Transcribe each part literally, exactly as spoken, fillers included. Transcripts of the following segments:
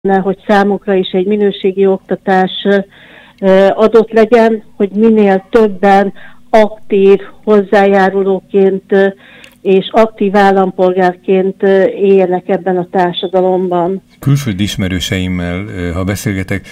hogy számukra is egy minőségi oktatás adott legyen, hogy minél többen aktív hozzájárulóként és aktív állampolgárként éljenek ebben a társadalomban. Külföldi ismerőseimmel, ha beszélgetek,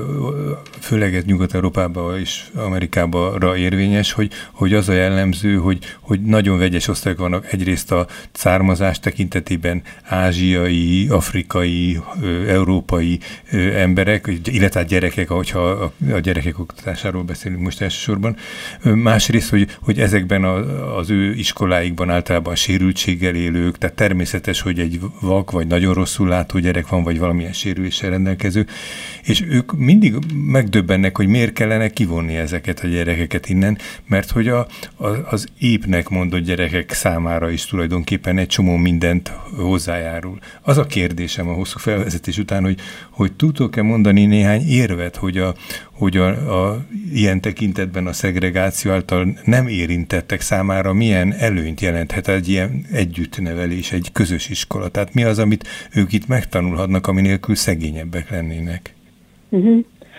főleg ez Nyugat-Európában és Amerikában érvényes, hogy, hogy az a jellemző, hogy, hogy nagyon vegyes osztályok vannak egyrészt a származás tekintetében ázsiai, afrikai, európai emberek, illetve gyerekek, hogyha a gyerekek oktatásáról beszélünk most elsősorban. Másrészt, hogy, hogy ezekben az ő iskoláikban általában sérültséggel élők, tehát természetes, hogy egy vak vagy nagyon rosszul látó gyerek van, vagy valamilyen sérüléssel rendelkező, és ők mindig megdöbbennek, hogy miért kellene kivonni ezeket a gyerekeket innen, mert hogy a, a, az épnek mondott gyerekek számára is tulajdonképpen egy csomó mindent hozzájárul. Az a kérdésem a hosszú felvezetés után, hogy, hogy tudtok-e mondani néhány érvet, hogy a, hogy a, a ilyen tekintetben a szegregáció által nem érintettek számára milyen előnyt jelenthet egy ilyen együttnevelés, egy közös iskola. Tehát mi az, amit ők itt megtanulhatnak, ami nélkül szegényebbek lennének? Uh-huh.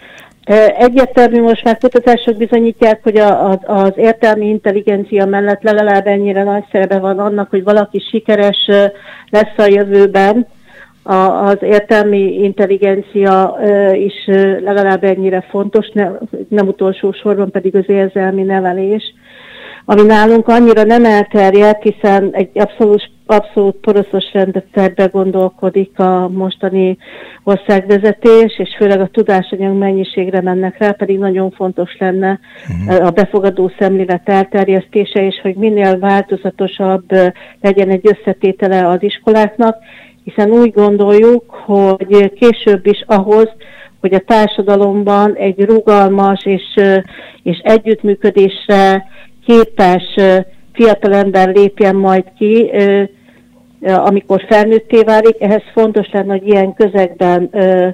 Egyértelmű most már kutatások bizonyítják, hogy a, a, az értelmi intelligencia mellett legalább ennyire nagy szerepe van annak, hogy valaki sikeres lesz a jövőben. A, az értelmi intelligencia is legalább ennyire fontos, ne, nem utolsó sorban pedig az érzelmi nevelés, ami nálunk annyira nem elterjedt, hiszen egy abszolút, abszolút poroszos rendszerbe gondolkodik a mostani országvezetés, és főleg a tudásanyag mennyiségre mennek rá, pedig nagyon fontos lenne uh-huh. a befogadó szemlélet elterjesztése, és hogy minél változatosabb legyen egy összetétele az iskoláknak, hiszen úgy gondoljuk, hogy később is ahhoz, hogy a társadalomban egy rugalmas és, és együttműködésre képes fiatalember lépjen majd ki, amikor felnőtté válik, ehhez fontos lenne, hogy ilyen közegben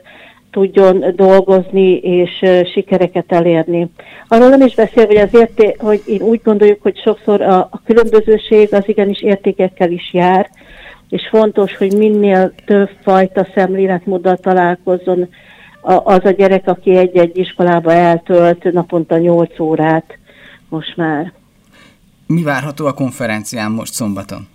tudjon dolgozni és sikereket elérni. Arról nem is beszél, hogy, az érté- hogy én úgy gondoljuk, hogy sokszor a, a különbözőség az igenis értékekkel is jár, és fontos, hogy minél több fajta szemléletmóddal találkozzon az a gyerek, aki egy-egy iskolába eltölt naponta nyolc órát most már. Mi várható a konferencián most szombaton?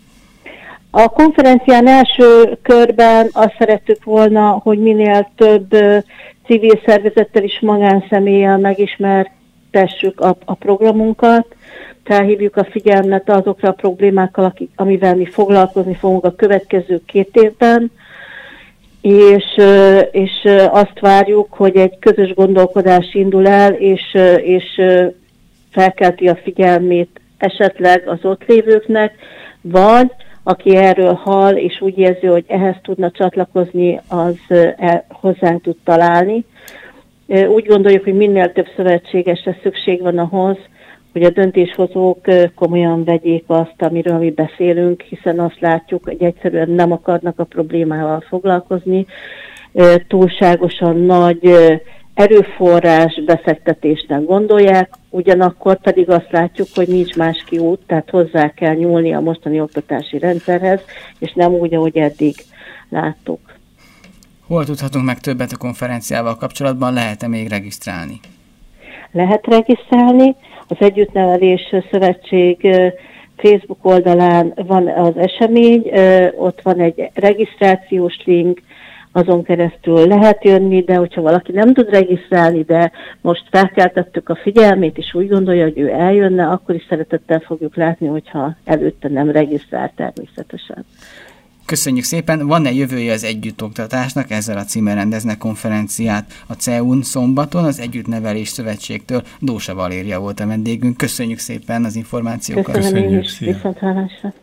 A konferencián első körben azt szerettük volna, hogy minél több civil szervezettel és magánszeméllyel megismertessük a, a programunkat, felhívjuk a figyelmet azokra a problémákkal, akik, amivel mi foglalkozni fogunk a következő két évben, és, és azt várjuk, hogy egy közös gondolkodás indul el, és, és felkelti a figyelmét esetleg az ott lévőknek, vagy aki erről hall, és úgy érzi, hogy ehhez tudna csatlakozni, az el, hozzánk tud találni. Úgy gondoljuk, hogy minél több szövetségesre szükség van ahhoz, hogy a döntéshozók komolyan vegyék azt, amiről mi beszélünk, hiszen azt látjuk, hogy egyszerűen nem akarnak a problémával foglalkozni, túlságosan nagy erőforrás befektetésnek gondolják, ugyanakkor pedig azt látjuk, hogy nincs más kiút, tehát hozzá kell nyúlni a mostani oktatási rendszerhez, és nem úgy, ahogy eddig láttuk. Hol tudhatunk meg többet a konferenciával kapcsolatban? Lehet-e még regisztrálni? Lehet regisztrálni. Az Együttnevelés Szövetség Facebook oldalán van az esemény, ott van egy regisztrációs link, azon keresztül lehet jönni, de hogyha valaki nem tud regisztrálni, de most felkeltettük a figyelmét, és úgy gondolja, hogy ő eljönne, akkor is szeretettel fogjuk látni, hogyha előtte nem regisztrál természetesen. Köszönjük szépen! Van-e jövője az együttoktatásnak? Ezzel a címmel rendeznek konferenciát a cé e u-n szombaton, az Együttnevelés Szövetségtől. Dósa Valéria volt a vendégünk. Köszönjük szépen az információkat! Köszönöm én is, viszonthallásra!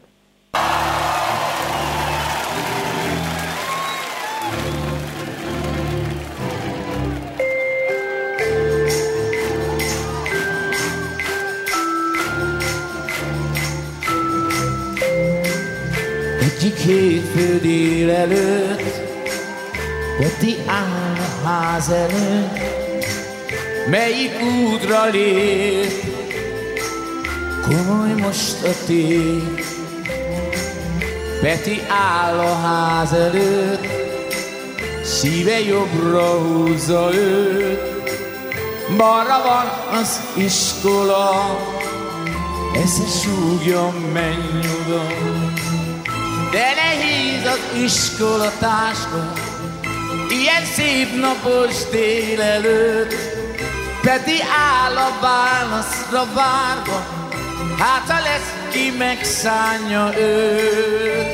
Egyik hétfő délelőtt Peti áll a ház előtt, melyik útra lép, komoly most a tét. Peti áll a ház előtt, szíve jobbra húzza őt. Balra van az iskola, esze súgjon, menj oda. De nehéz az iskolatáska, ilyen szép napos délelőtt. Peti áll a válaszra várva, hát ha lesz, ki megszánja őt.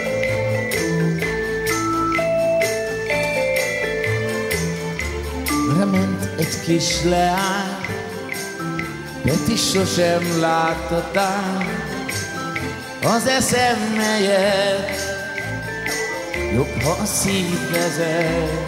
Lement egy kis leány, Peti sosem látta tán, az eszembe jött, jobb, ha a szív vezet.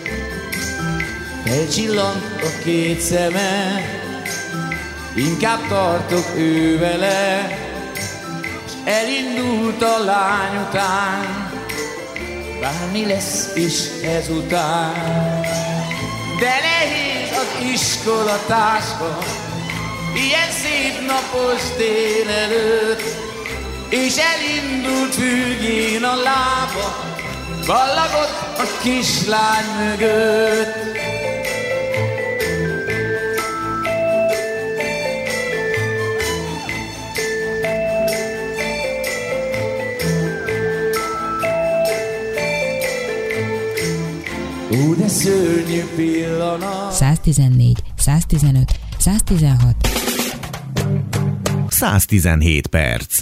Felcsillant a két szeme, inkább tartok ő vele, és elindult a lány után, bármi lesz is ezután. De nehéz az iskolatáska, ilyen szép napos délelőtt, és elindult függén a lába, ballagott a kislány mögött. Ó, de szörnyű pillanat. száztizennégy, száztizenöt, száztizenhat. száztizenhét perc.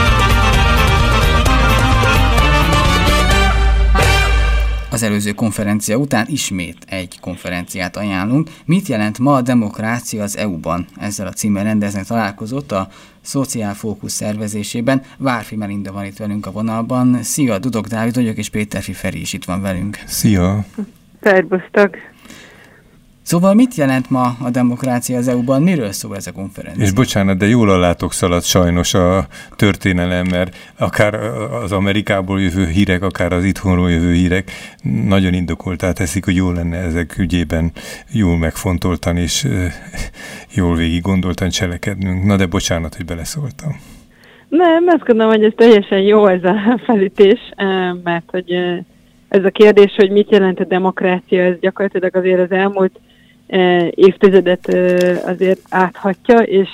Az előző konferencia után ismét egy konferenciát ajánlunk. Mit jelent ma a demokrácia az é u-ban? Ezzel a címmel rendeznek találkozott a Szociál Fókusz szervezésében. Várfi Melinda van itt velünk a vonalban. Szia, Dudok Dávid vagyok, és Péterfi Feri is itt van velünk. Szia! Szerbusztok! Szóval mit jelent ma a demokrácia az é u-ban? Miről szól ez a konferencia? És bocsánat, de jól alátok szaladt sajnos a történelem, mert akár az Amerikából jövő hírek, akár az itthonról jövő hírek nagyon indokoltá teszik, hogy jó lenne ezek ügyében jól megfontoltan és jól végig gondoltan cselekednünk. Na de bocsánat, hogy beleszóltam. Nem, azt gondolom, hogy ez teljesen jó ez a felütés, mert hogy ez a kérdés, hogy mit jelent a demokrácia, ez gyakorlatilag azért az elmúlt évtizedet azért áthatja, és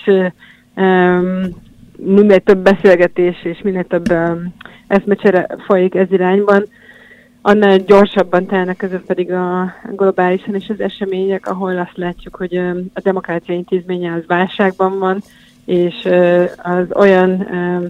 minél több beszélgetés és minél több eszmecsere folyik ez irányban, annál gyorsabban telnek között pedig a globálisan is az események, ahol azt látjuk, hogy a demokrácia intézménye az válságban van, és az olyan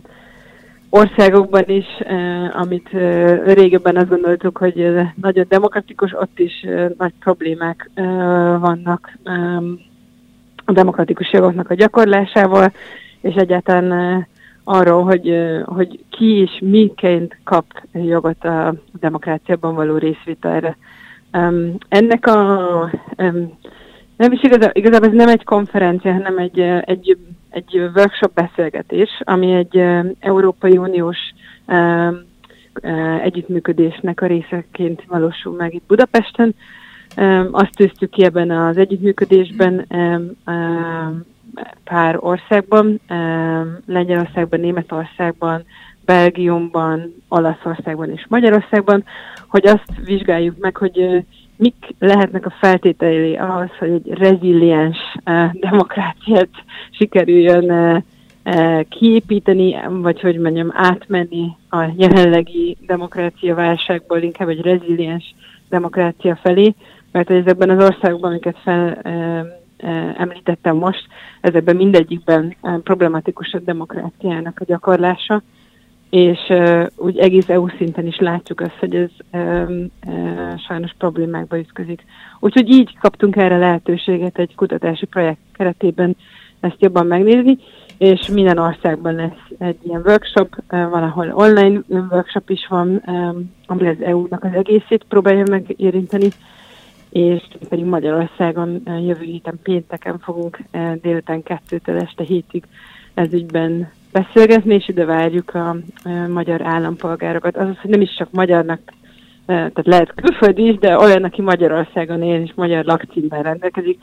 országokban is, eh, amit eh, régebben azt gondoltuk, hogy eh, nagyon demokratikus, ott is eh, nagy problémák eh, vannak eh, a demokratikus jogoknak a gyakorlásával, és egyáltalán eh, arról, hogy, eh, hogy ki és miként kap jogot a demokráciában való részvételre. Um, ennek a... Um, nem is igaz, igazából ez nem egy konferencia, hanem egy, egy, egy workshop beszélgetés, ami egy uh, Európai Uniós uh, uh, együttműködésnek a részeként valósul meg itt Budapesten. Um, azt tűztük ki ebben az együttműködésben um, um, pár országban, um, Lengyelországban, Németországban, Belgiumban, Olaszországban és Magyarországban, hogy azt vizsgáljuk meg, hogy uh, mik lehetnek a feltételei ahhoz, hogy egy reziliens uh, demokráciát sikerüljön uh, uh, kiépíteni, vagy hogy mondjam, átmenni a jelenlegi demokrácia válságból inkább egy reziliens demokrácia felé, mert ezekben az országokban, amiket fel uh, uh, említettem most, ezekben mindegyikben uh, problematikus a demokráciának a gyakorlása, és uh, úgy egész é u szinten is látjuk azt, hogy ez um, uh, sajnos problémákba ütközik. Úgyhogy így kaptunk erre lehetőséget egy kutatási projekt keretében ezt jobban megnézni, és minden országban lesz egy ilyen workshop, uh, valahol online workshop is van, um, ami az é u-nak az egészét próbálja megérinteni, és pedig Magyarországon uh, jövő héten pénteken fogunk uh, délután kettőtől este hétig ez ügyben beszélgetni, és ide várjuk a, a magyar állampolgárokat. Azaz, hogy nem is csak magyarnak, tehát lehet külföldi is, de olyan, aki Magyarországon él és magyar lakcímmel rendelkezik,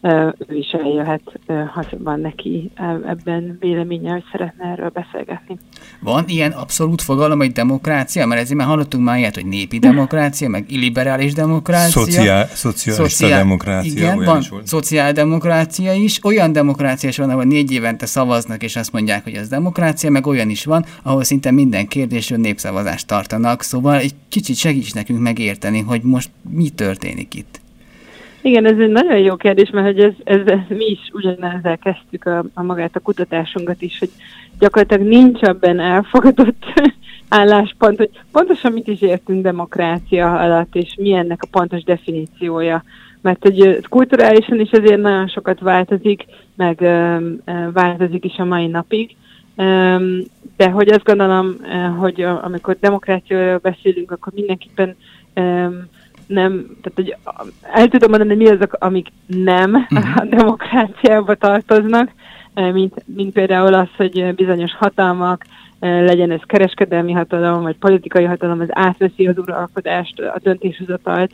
ő is eljöhet, ha van neki ebben véleménye, hogy szeretne erről beszélgetni. Van ilyen abszolút fogalom, hogy demokrácia? Mert ezért már hallottunk már ilyet, hogy népi demokrácia, meg illiberális demokrácia. Szociál, szocialista Szociál, demokrácia. Igen, van szociáldemokrácia is. Olyan demokrácia is van, ahol négy évente szavaznak, és azt mondják, hogy ez demokrácia, meg olyan is van, ahol szinte minden kérdésről népszavazást tartanak. Szóval egy kicsit segíts nekünk megérteni, hogy most mi történik itt. Igen, ez egy nagyon jó kérdés, mert hogy ez, ez, ez mi is ugyanezzel kezdtük a, a magát a kutatásunkat is, hogy gyakorlatilag nincs abban elfogadott álláspont, hogy pontosan mit is értünk demokrácia alatt, és mi ennek a pontos definíciója. Mert hogy kulturálisan is azért nagyon sokat változik, meg um, változik is a mai napig. Um, de hogy azt gondolom, hogy amikor demokráciáról beszélünk, akkor mindenképpen um, nem, tehát hogy el tudom mondani, mi azok, amik nem uh-huh. a demokráciába tartoznak, mint, mint például az, hogy bizonyos hatalmak, legyen ez kereskedelmi hatalom, vagy politikai hatalom, az átveszi az uralkodást, a döntéshozatalt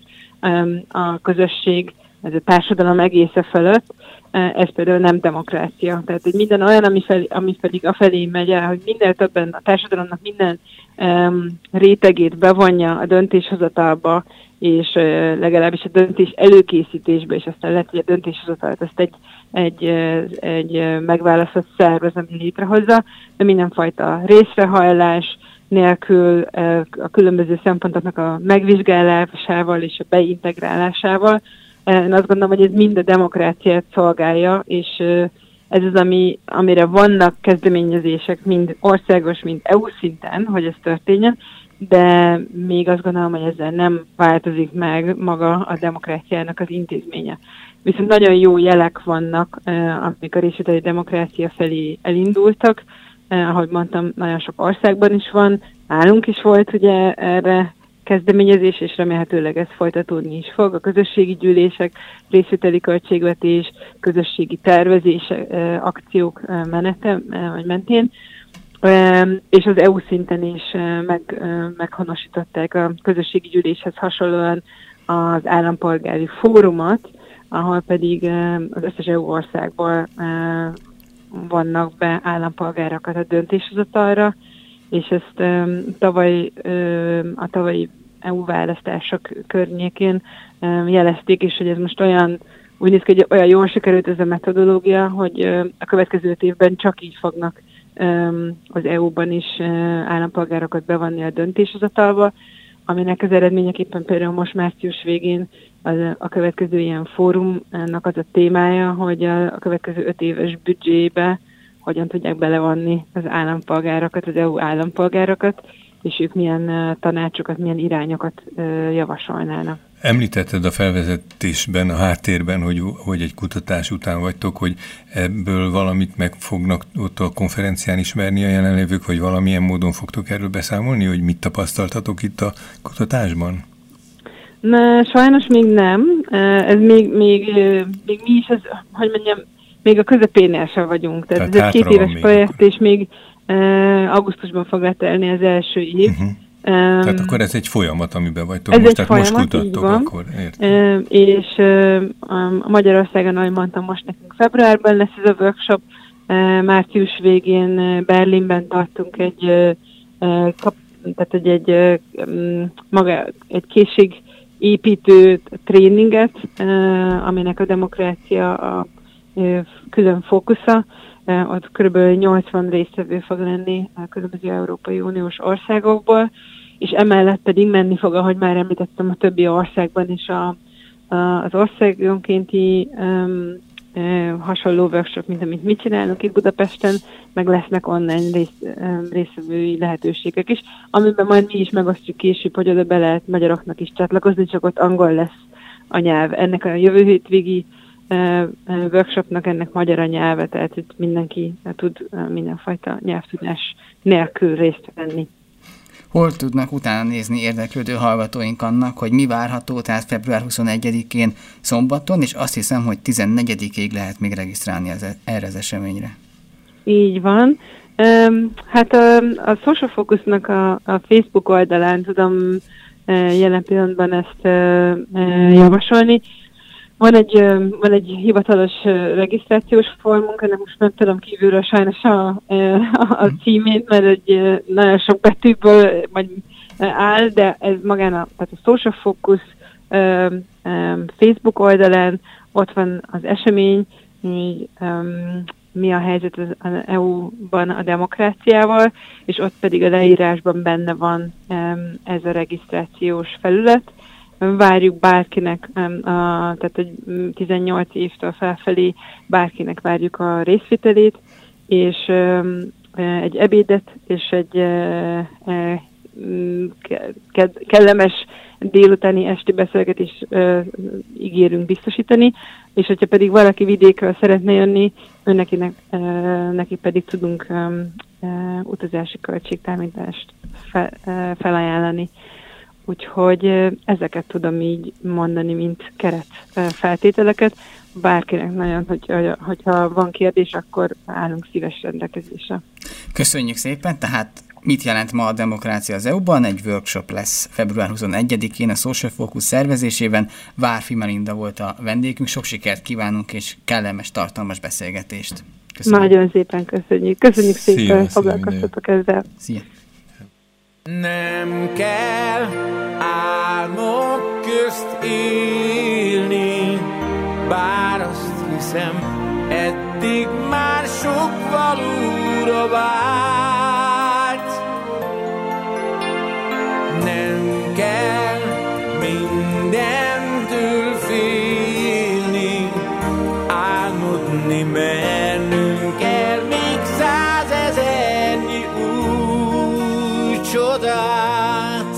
a közösség, ez a társadalom egésze fölött, ez például nem demokrácia. Tehát, hogy minden olyan, ami, fel, ami pedig afelé megy el, hogy minél többen a társadalomnak minden um, rétegét bevonja a döntéshozatalba, és uh, legalábbis a döntés előkészítésbe, és aztán lehet, hogy a döntéshozatalt ezt egy, egy, egy megválasztott szerv az, ami létrehozza, de mindenfajta részrehajlás nélkül uh, a különböző szempontoknak a megvizsgálásával és a beintegrálásával. Én azt gondolom, hogy ez mind a demokráciát szolgálja, és ez az, ami, amire vannak kezdeményezések, mind országos, mind é u szinten, hogy ez történjen, de még azt gondolom, hogy ezzel nem változik meg maga a demokráciának az intézménye. Viszont nagyon jó jelek vannak, amik a részvételi demokrácia felé elindultak. Ahogy mondtam, nagyon sok országban is van, nálunk is volt ugye erre kezdeményezés, és remélhetőleg ez folytatódni is fog. A közösségi gyűlések, részvételi költségvetés, közösségi tervezés, akciók menete, vagy mentén, és az é u szinten is meg, meghonosították a közösségi gyűléshez hasonlóan az állampolgári fórumot, ahol pedig az összes é u országból vannak be állampolgárokat a döntéshozatalra, és ezt um, tavaly, um, a tavalyi é u választások környékén um, jelezték is, hogy ez most olyan, úgy néz ki, hogy olyan jól sikerült ez a metodológia, hogy um, a következő évben csak így fognak um, az é u-ban is uh, állampolgárokat bevonni a döntéshozatalba, aminek az eredményeképpen például most március végén az, a következő ilyen fórumnak az a témája, hogy a, a következő öt éves büdzsébe hogyan tudják belevonni az állampolgárokat, az é u állampolgárokat, és ők milyen tanácsokat, milyen irányokat javasolnának. Említetted a felvezetésben, a háttérben, hogy, hogy egy kutatás után vagytok, hogy ebből valamit meg fognak ott a konferencián ismerni a jelenlévők, vagy valamilyen módon fogtok erről beszámolni, hogy mit tapasztaltatok itt a kutatásban? Na, sajnos még nem. Ez még, még, még mi is, az, hogy mondjam, még a közepénél sem vagyunk. Tehát, Tehát ez egy két éves projekt, akkor. És még uh, augusztusban fog letelni az első év. Uh-huh. Um, Tehát akkor ez egy folyamat, amiben vagytok most, tehát folyamat, most kutattok, akkor értem. Uh, és uh, a Magyarországon, ahogy mondtam, most nekünk februárban lesz ez a workshop, uh, március végén uh, Berlinben tartunk egy, uh, uh, kap, tehát egy, egy, uh, maga, egy készségépítő tréninget, uh, aminek a demokrácia a külön fókusza, ott kb. nyolcvan résztvevő fog lenni a különböző Európai Uniós országokból, és emellett pedig menni fog, ahogy már említettem, a többi országban is a, a, az országonkénti um, e, hasonló workshop, mint amit mi csinálunk itt Budapesten, meg lesznek online rész, um, résztvevői lehetőségek is, amiben majd mi is megosztjuk később, hogy oda be lehet magyaroknak is csatlakozni, csak ott angol lesz a nyelv. Ennek a jövő hétvégi workshopnak ennek magyar a nyelve, tehát itt mindenki tud mindenfajta nyelvtudás nélkül részt venni. Hol tudnak utána nézni érdeklődő hallgatóink annak, hogy mi várható, tehát február huszonegyedikén szombaton, és azt hiszem, hogy tizennegyedikéig lehet még regisztrálni az, erre az eseményre. Így van. Um, hát a, a Social Focusnak a, a Facebook oldalán tudom uh, jelen pillanatban ezt uh, uh, javasolni. Van egy, van egy hivatalos regisztrációs formunk, ennek most nem tudom kívülről sajnos a, a címét, mert egy nagyon sok betűből áll, de ez magán a, tehát a Social Focus Facebook oldalán, ott van az esemény, mi, mi a helyzet az é u-ban a demokráciával, és ott pedig a leírásban benne van ez a regisztrációs felület. Várjuk bárkinek, a, tehát egy tizennyolc évtől felfelé bárkinek várjuk a részvételét, és egy ebédet és egy kellemes délutáni esti beszélgetést ígérünk biztosítani, és hogyha pedig valaki vidékről szeretne jönni, önnekinek, neki pedig tudunk utazási költségtámítást felajánlani. Úgyhogy ezeket tudom így mondani, mint keret feltételeket. Bárkinek nagyon, hogy, hogyha van kérdés, akkor állunk szíves rendelkezésre. Köszönjük szépen, tehát mit jelent ma a demokrácia az é u-ban? Egy workshop lesz február huszonegyedikén a Social Focus szervezésében. Várfi Melinda volt a vendégünk, sok sikert kívánunk, és kellemes, tartalmas beszélgetést. Köszönjük. Nagyon szépen köszönjük. Köszönjük szépen, hogy foglalkoztatok ezzel. Szia! Nem kell álmok közt élni, bár azt hiszem, eddig már sok valóra vált. Nem kell mindentől félni, álmodni mennünk kell még százezernyi új csodát.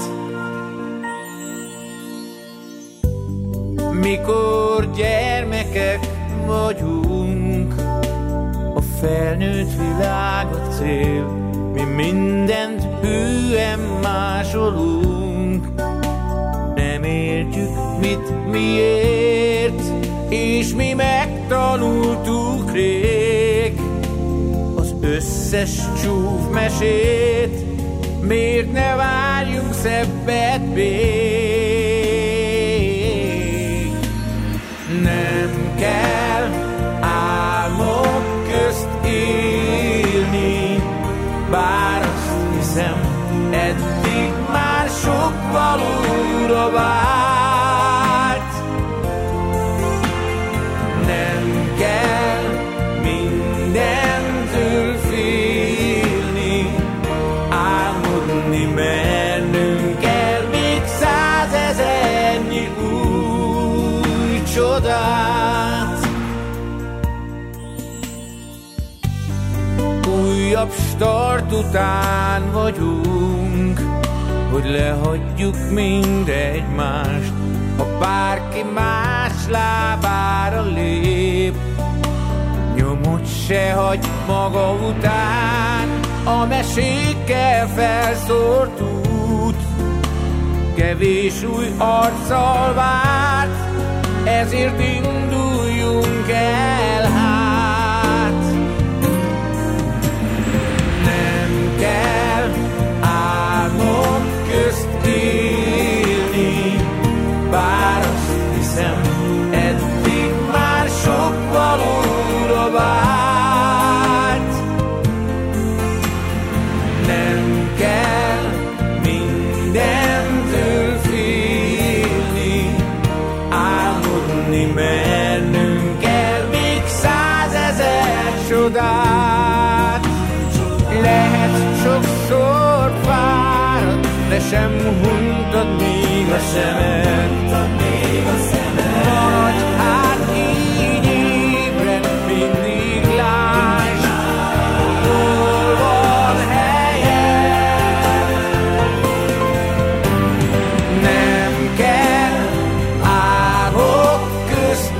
Mikor gyermekek vagyunk, a felnőtt világ a cél, mi mindent hűen másolunk. Nem értjük, mit miért, és mi megtanultuk rég az összes csúfmesét. Miért ne várjunk szebbet még? Nem kell álmok közt élni, bár azt hiszem, eddig már sok valóra vált. Nem kell mindentől félni, álmodni mennünk kell még százezernyi új csodát. Újabb start után vagyunk, hogy lehagyjuk mindegymást, ha bárki más lábára lép. Nyomot se hagy maga után, a mesékkel felszórt út. Kevés új arccal várt, ezért induljunk el hát. Nem kell álmok közt élni, bár azt hiszem, eddig már sok valóra vált. Nem kell mindentől félni, álmodni mennünk kell még százezer csodát. Lehet sokszor fáradt, de sem huntad még a szemed. Maradj hát így ébren, mindig lásd, hol van helyed. Nem kell álmok közt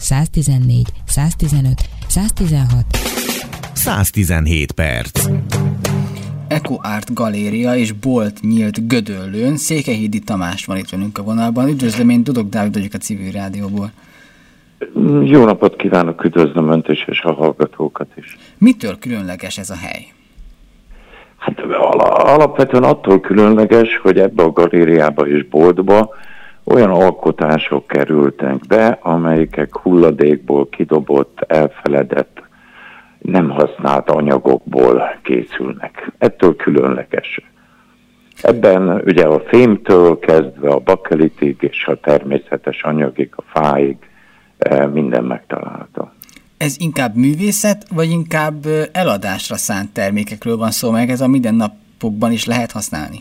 száztizennégy, száztizenöt, száztizenhat, száztizenhét perc. Eco Art Galéria és bolt nyílt Gödöllőn. Székelyhídi Tamás van itt velünk a vonalban. Üdvözlöm, én Dudok Dávid vagyok a Civil Rádióból. Jó napot kívánok, üdvözlöm Önt is, és a hallgatókat is. Mitől különleges ez a hely? Hát alapvetően attól különleges, hogy ebbe a galériába és boltba olyan alkotások kerültek be, amelyek hulladékból kidobott, elfeledett, nem használt anyagokból készülnek. Ettől különleges. Ebben ugye a fémtől kezdve a bakelitig és a természetes anyagig, a fáig minden megtalálta. Ez inkább művészet, vagy inkább eladásra szánt termékekről van szó, meg ez a mindennapokban is lehet használni?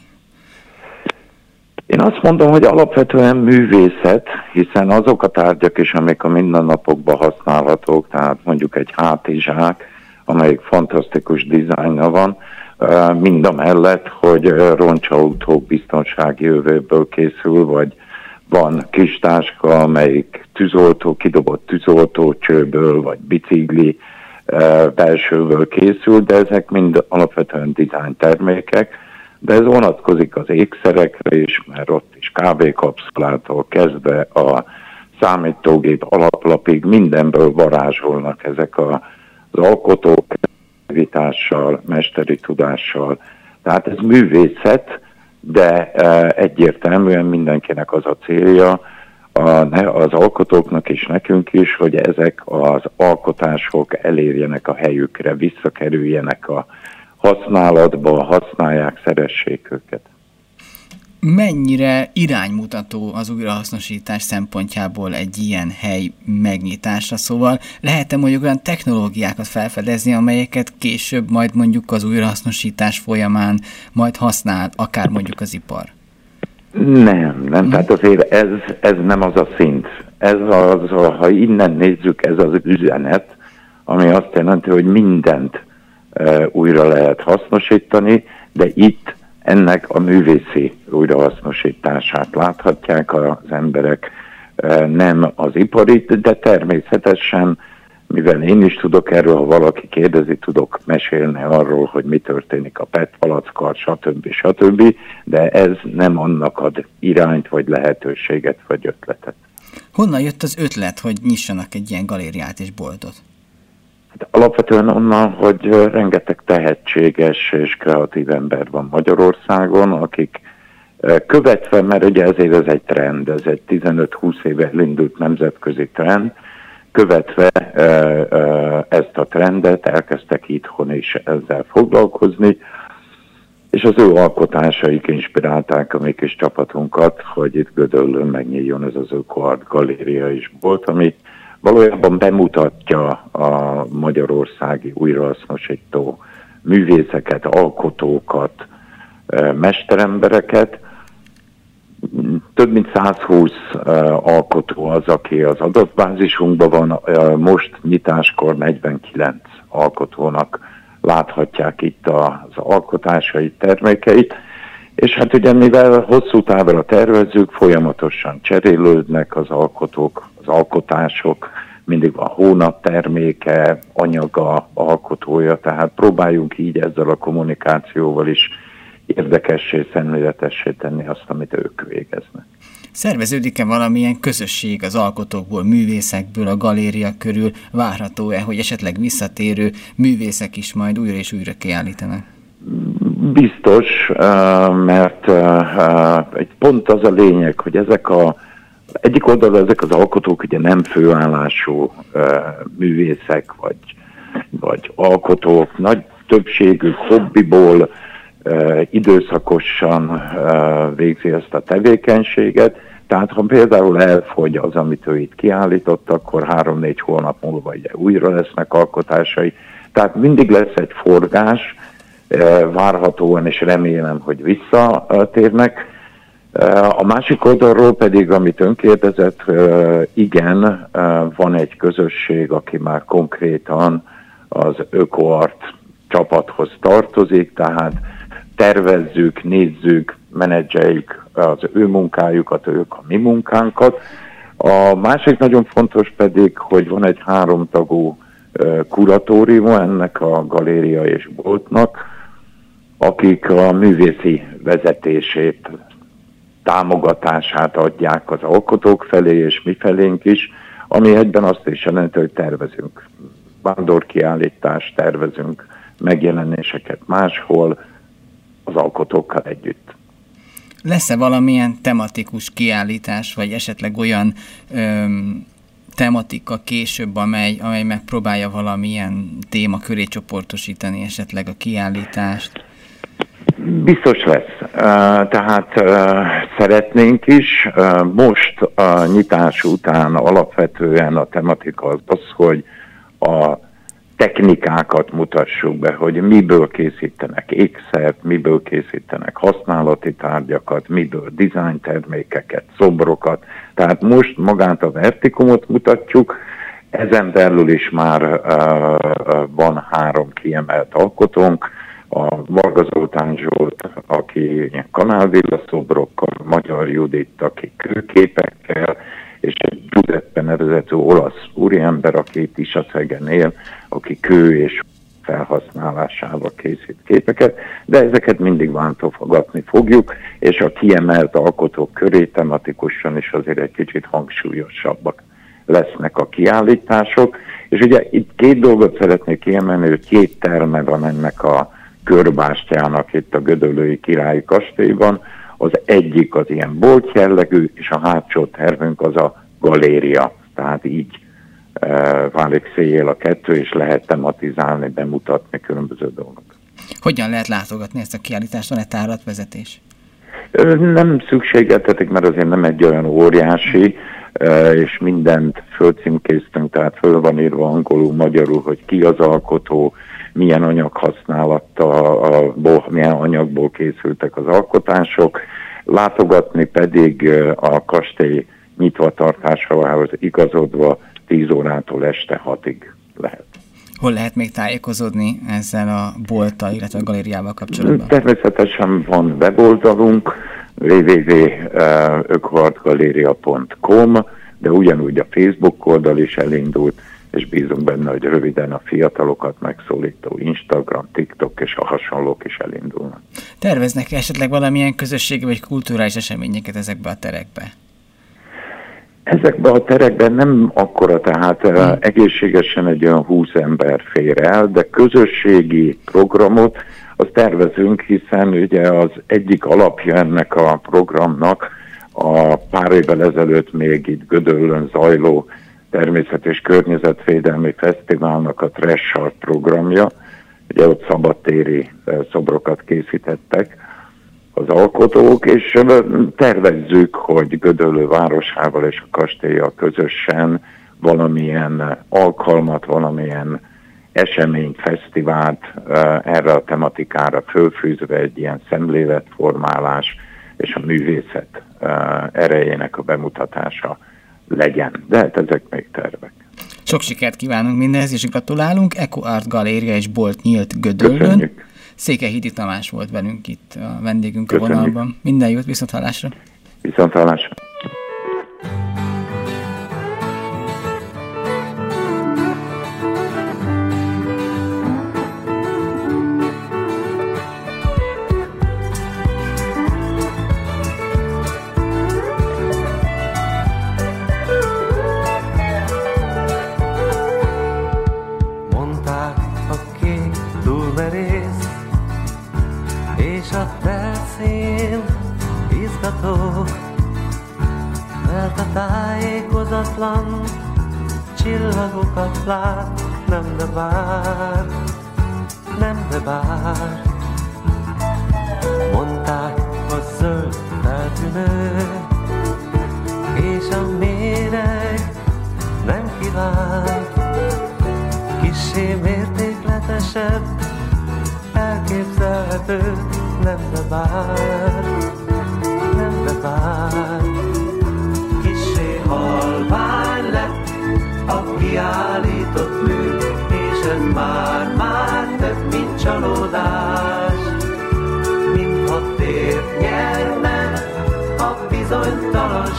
Én azt mondom, hogy alapvetően művészet, hiszen azok a tárgyak is, amik a mindennapokban használhatók, tehát mondjuk egy hátizsák, amelyik fantasztikus dizájnja van, mind a mellett, hogy roncsautók biztonsági jövőből készül, vagy van kis táska, amelyik tűzoltó, kidobott tűzoltócsőből, vagy bicikli belsőből készül, de ezek mind alapvetően dizájn termékek, de ez vonatkozik az ékszerekre is, mert ott is kávékapszulától kezdve a számítógép alaplapig mindenből varázsolnak ezek a, az alkotók, kreativitással, mesteri tudással. Tehát ez művészet, de egyértelműen mindenkinek az a célja, az alkotóknak és nekünk is, hogy ezek az alkotások elérjenek a helyükre, visszakerüljenek a használatba, használják, szeressék őket. Mennyire iránymutató az újrahasznosítás szempontjából egy ilyen hely megnyitása? Szóval lehet-e mondjuk olyan technológiákat felfedezni, amelyeket később majd mondjuk az újrahasznosítás folyamán majd használ, akár mondjuk az ipar? Nem, nem, hmm. tehát azért ez, ez nem az a szint. Ez az, ha innen nézzük, ez az üzenet, ami azt jelenti, hogy mindent e, újra lehet hasznosítani, de itt ennek a művészi újrahasznosítását láthatják az emberek, e, nem az iparit, de természetesen, mivel én is tudok erről, ha valaki kérdezi, tudok mesélni arról, hogy mi történik a pé e té palackkal, stb. stb., de ez nem annak ad irányt, vagy lehetőséget, vagy ötletet. Honnan jött az ötlet, hogy nyissanak egy ilyen galériát és boltot? Hát alapvetően onnan, hogy rengeteg tehetséges és kreatív ember van Magyarországon, akik követve, mert ugye ezért ez egy trend, ez egy tizenöt-húsz éve elindult nemzetközi trend, követve e, e, ezt a trendet elkezdtek itthon is ezzel foglalkozni, és az ő alkotásaik inspirálták a mi kis csapatunkat, hogy itt Gödöllőn megnyíljon ez az Eco Art Galéria is volt, ami valójában bemutatja a magyarországi újrahasznosító művészeket, alkotókat, e, mesterembereket. Több mint százhúsz uh, alkotó az, aki az adatbázisunkban van, uh, most nyitáskor negyvenkilenc alkotónak láthatják itt az alkotásait, termékeit, és hát ugye mivel hosszú távra tervezzük, folyamatosan cserélődnek az alkotók, az alkotások, mindig van hónap terméke, anyaga, alkotója, tehát próbáljunk így ezzel a kommunikációval is érdekessé, szemléletessé tenni azt, amit ők végeznek. Szerveződik-e valamilyen közösség az alkotókból, művészekből a galéria körül? Várható-e, hogy esetleg visszatérő művészek is majd újra és újra kiállítanak? Biztos, mert egy pont az a lényeg, hogy ezek a egyik oldalon ezek az alkotók ugye nem főállású művészek, vagy, vagy alkotók, nagy többségük hobbiból, időszakosan végzi ezt a tevékenységet, tehát ha például elfogy az, amit ő itt kiállított, akkor három-négy hónap múlva ugye újra lesznek alkotásai, tehát mindig lesz egy forgás, várhatóan és remélem, hogy visszatérnek. A másik oldalról pedig, amit ön kérdezett, igen, van egy közösség, aki már konkrétan az Eco Art csapathoz tartozik, tehát tervezzük, nézzük, menedzseljük az ő munkájukat, ők a mi munkánkat. A másik nagyon fontos pedig, hogy van egy háromtagú kuratórium ennek a galéria és boltnak, akik a művészi vezetését, támogatását adják az alkotók felé és mi felénk is, ami egyben azt is jelenti, hogy tervezünk vándorkiállítást, tervezünk megjelenéseket máshol az alkotókkal együtt. Lesz-e valamilyen tematikus kiállítás, vagy esetleg olyan öm, tematika később, amely, amely megpróbálja valamilyen téma köré csoportosítani esetleg a kiállítást? Biztos lesz. Tehát szeretnénk is. Most a nyitás után alapvetően a tematika az az, hogy a technikákat mutassuk be, hogy miből készítenek ékszert, miből készítenek használati tárgyakat, miből design termékeket, szobrokat. Tehát most magát a vertikumot mutatjuk, ezen belül is már uh, van három kiemelt alkotónk, a Varga Zoltán Zsolt, aki kanálvilla szobrokkal, Magyar Judit, aki kőképekkel, és egy Giuseppe nevezetű olasz úriember, aki itt is a Szegen él, aki kő és felhasználásával készít képeket, de ezeket mindig váltogatni fogjuk, és a kiemelt alkotók köré tematikusan is azért egy kicsit hangsúlyosabbak lesznek a kiállítások. És ugye itt két dolgot szeretnék kiemelni, hogy két terme van ennek a körbástyának itt a Gödöllői Királyi Kastélyban. Az egyik az ilyen bolt jellegű, és a hátsó tervünk az a galéria. Tehát így e, válik széjjel a kettő, és lehet tematizálni, bemutatni különböző dolgokat. Hogyan lehet látogatni ezt a kiállítást? Van-e tárlatvezetés? Nem szükségeltetik, mert azért nem egy olyan óriási, és mindent fölcímkéztünk, tehát föl van írva angolul, magyarul, hogy ki az alkotó, milyen anyag használattal, milyen anyagból készültek az alkotások. Látogatni pedig a kastély nyitvatartásához igazodva tíz órától este hatig lehet. Hol lehet még tájékozódni ezzel a bolttal, illetve a galériával kapcsolatban? Természetesen van weboldalunk, double-u double-u double-u pont ökvartgaléria pont com, de ugyanúgy a Facebook oldal is elindult, és bízunk benne, hogy röviden a fiatalokat megszólító Instagram, TikTok és a hasonlók is elindulnak. Terveznek esetleg valamilyen közösségi vagy kulturális eseményeket ezekbe a terekbe? Ezekben a terekben nem akkora, tehát hmm. egészségesen egy olyan húsz ember fér el, de közösségi programot azt tervezünk, hiszen ugye az egyik alapja ennek a programnak a pár évvel ezelőtt még itt Gödöllőn zajló Természet- és Környezetvédelmi Fesztiválnak a Trash Art programja. Ugye ott szabadtéri szobrokat készítettek az alkotók, és tervezzük, hogy Gödöllő városával és a kastéllyal közösen valamilyen alkalmat, valamilyen eseményt, fesztivált erre a tematikára fölfűzve, egy ilyen szemléletformálás és a művészet erejének a bemutatása legyen. De hát ezek még tervek. Sok sikert kívánunk mindenhez, és gratulálunk. Eco Art Galéria és bolt nyílt Gödöllőn. Köszönjük. Székelyhidi Tamás volt velünk itt a vendégünk Köszönjük. a vonalban. Minden jót, viszonthallásra! Viszonthallásra! Mert a tájékozatlan csillagokat lát, nem de bár, nem de bár. Mondták a zöld feltűnő, és a méreg nem kívánt. Kissé mértékletesebb, elképzelhető, nem de bár, nem de bár. Kissé halvány lett a kiállított mű, és ez már-már több, mint csalódás. Mintha tért nyerne a bizony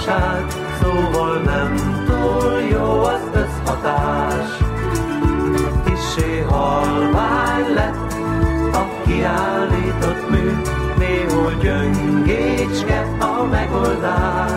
igazság, szóval nem túl jó az összhatás. Kissé halvány lett a kiállított mű, néhol gyöngécske a megoldás.